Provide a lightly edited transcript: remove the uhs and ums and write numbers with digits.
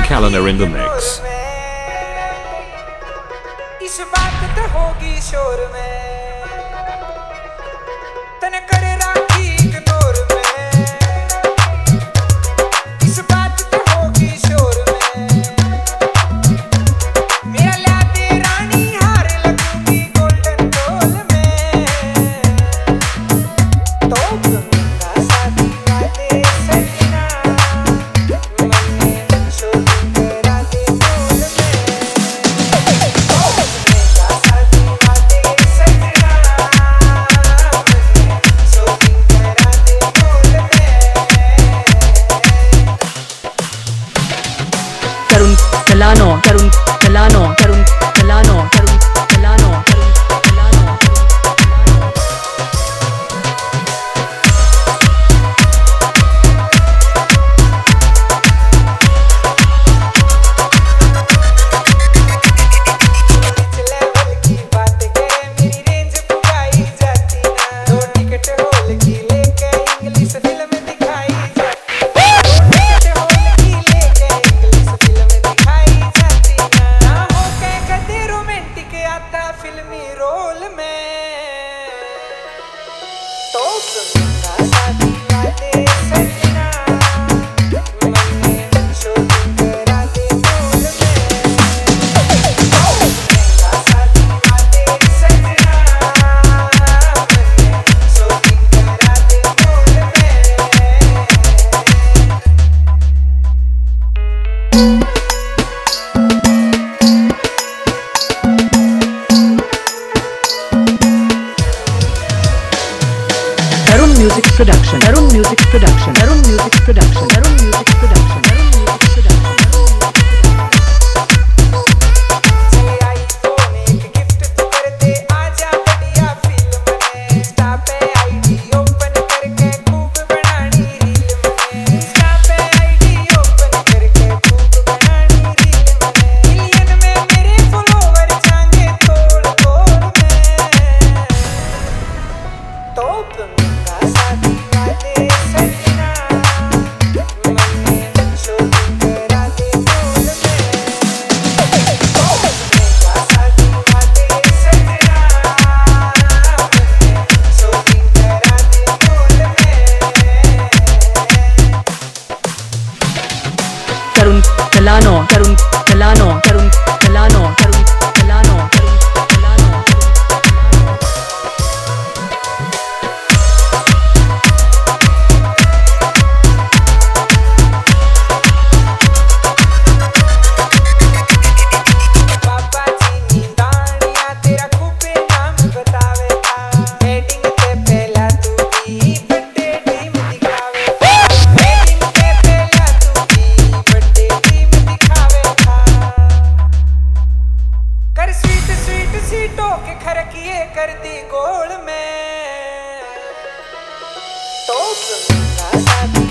Calendar in the mix. इस बात तो होगी शोर में तने करे राखी इग्नोर में इस बात तो होगी शोर में मेरा लाते रानी हार लगूंगी गोल्डन डोल में तो गंगा साथी वाले सजना मन्ने शोर करा दे बोल Tarun Talano फिल्मी रोल में तो गंगा साथी वाले सजना मन्ने शोर करा दे बोल में तो गंगा साथी वाले सजना मन्ने शोर करा दे बोल में Music production. Tarun Music production. Tarun Music production. Tarun Music production. Tarun Music production. चले आईफोन एक गिफ्ट तो कर दे आजा बढ़िया फिल्म में इंस्टा पे आईडी ओपन करके खूब बनानी रील में इंस्टा पे आईडी ओपन करके खूब बनानी रील में मिलियन में मेरे फॉलोवर जाएंगे तोड़ तोड़ में तो गंगा साथी वाले सजना मन्ने शोर करा दे बोल में तो गंगा साथी वाले सजना मन्ने शोर करा दे बोल में Tarun Talano सीटों के खरकिए कर दी गोल में तो गंगा साथी